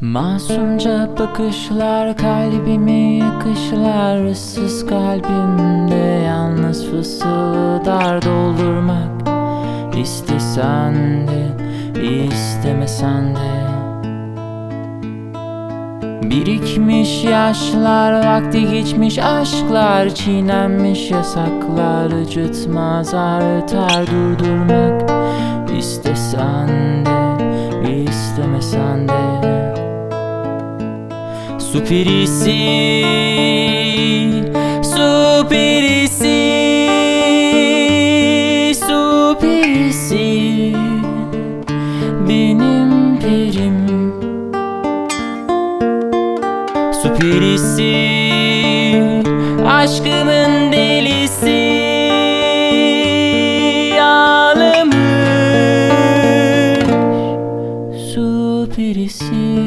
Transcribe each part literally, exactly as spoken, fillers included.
Masumca bakışlar kalbimi yakışlar. Issız kalbimde yalnız fısıldar doldurmak. İstesen de istemesen de. Birikmiş yaşlar, vakti geçmiş aşklar, çiğnenmiş yasaklar, acıtmaz artar durdurmak. İstesen de istemesen de. Su perisi, su perisi, su perisi, benim perim. Su perisi, aşkımın delisi, ağlamış su perisi.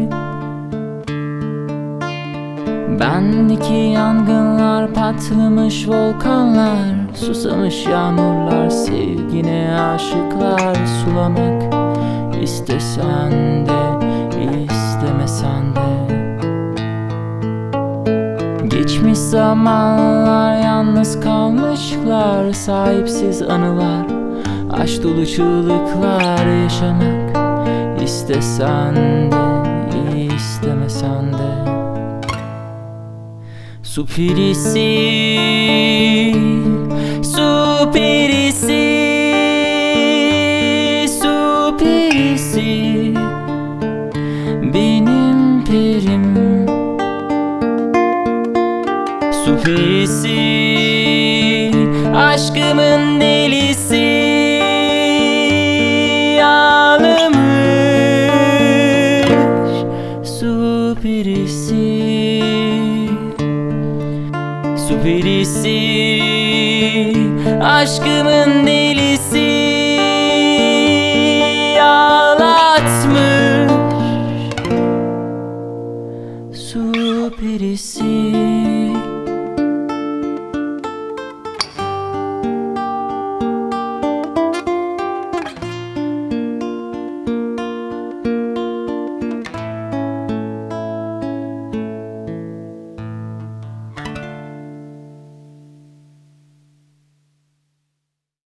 Bendeki yangınlar, patlamış volkanlar, susamış yağmurlar, sevgine aşıklar sulamak. İstesen de istemesen de. Geçmiş zamanlar, yalnız kalmışlar, sahipsiz anılar, aşk dolu çığlıklar yaşamak. İstesen de istemesen de. Su perisi, su perisi, su perisi, benim perim. Su perisi, aşkımın delisi, ağlamış su perisi. Su perisi, aşkımın